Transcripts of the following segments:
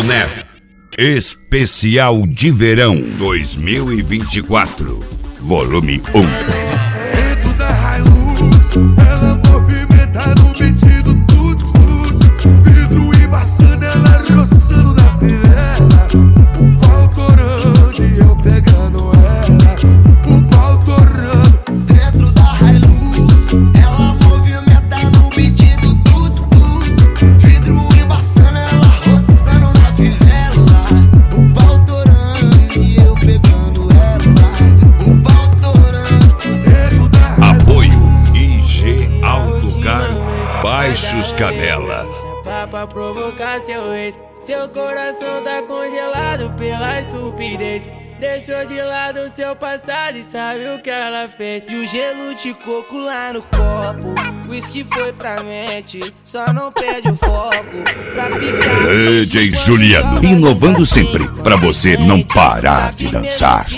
Neto. Especial de Verão 2024, volume 1. Dentro da Hilux, ela movimenta no beat do tuts tuts. Vidro embaçando, ela roçando na fivela. O pau torando e eu pegando ela. O pau torando. Dentro da Hilux, ela movimenta no beat do tuts tuts. Vidro embaçando, ela roçando na fivela. O pau torando e eu pegando ela. O pau torando. Dentro da Apoio IG Autocar Baixos Canela. Pra provocar seu ex. Seu coração tá congelado pela estupidez. Deixou de lado seu passado e sabe o que ela fez. E o gelo de coco lá no copo. Whisky foi pra mente, só não perde o foco. Pra ficar DJ Juliano, inovando sempre pra você não parar de dançar.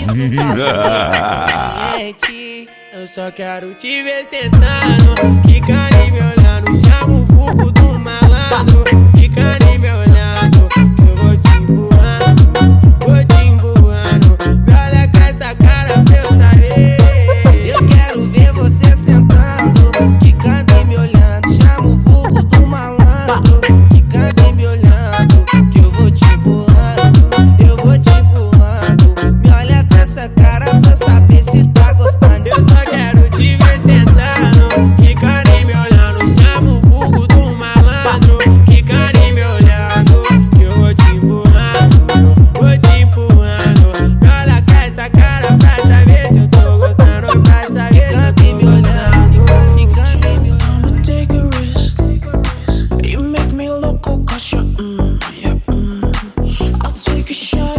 Eu só quero te ver sentando, quicando e me olhando. Chama o vulgo do malandro, quicando e me olhando. Eu vou te empurrando, vou te empurrando. Me olha com essa cara pra eu saber. Eu quero ver você sentando, quicando e me olhando. Chama o vulgo do malandro, quicando e me olhando. Que eu vou te empurrando, eu vou te empurrando. Me olha com essa cara pra eu saber se tá gostando. Eu só quero te ver sentando, quicando e me olhando. Chama o vulgo do malandro, quicando e me olhando. Que eu vou te empurrando, vou te empurrando. Me olha com essa cara pra saber se eu tô gostando. Pra saber se eu Quicando e me tô olhando, gostando. quicando e me olhando. I'ma take a risk. You make me loco 'cause you're yeah, I'll take a shot